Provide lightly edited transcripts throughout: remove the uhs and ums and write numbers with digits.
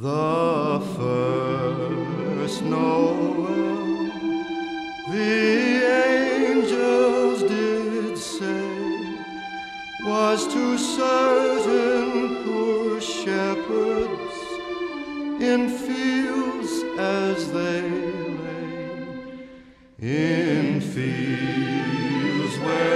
The first Noel, the angels did say, was to certain poor shepherds in fields as they lay, in fields where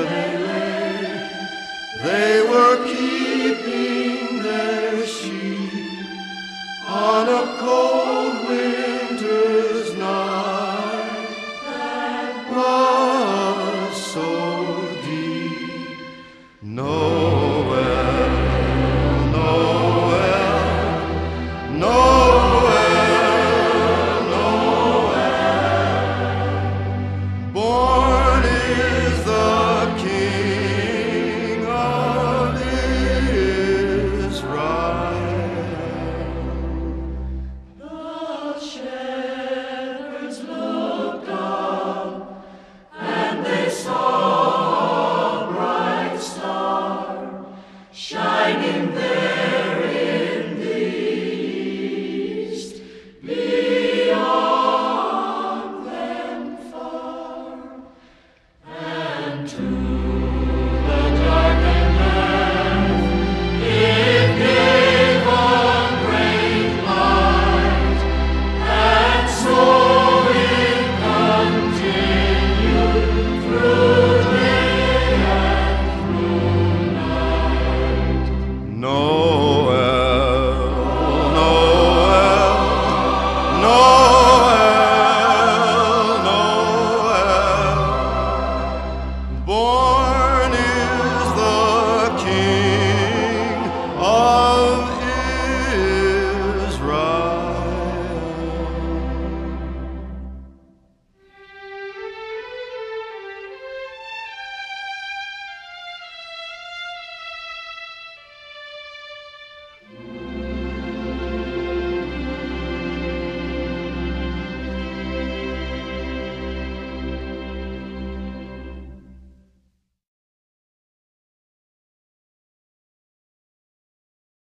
they were keeping their sheep on a cold winter's night that was so deep. Noel, Noel, Noel, Noel. Born is the King of Israel. Shining there in the east, beyond them far, and to the darkened earth it gave a great light, and so it continued through day and through night. Noel, Noel, Noel, Noel, born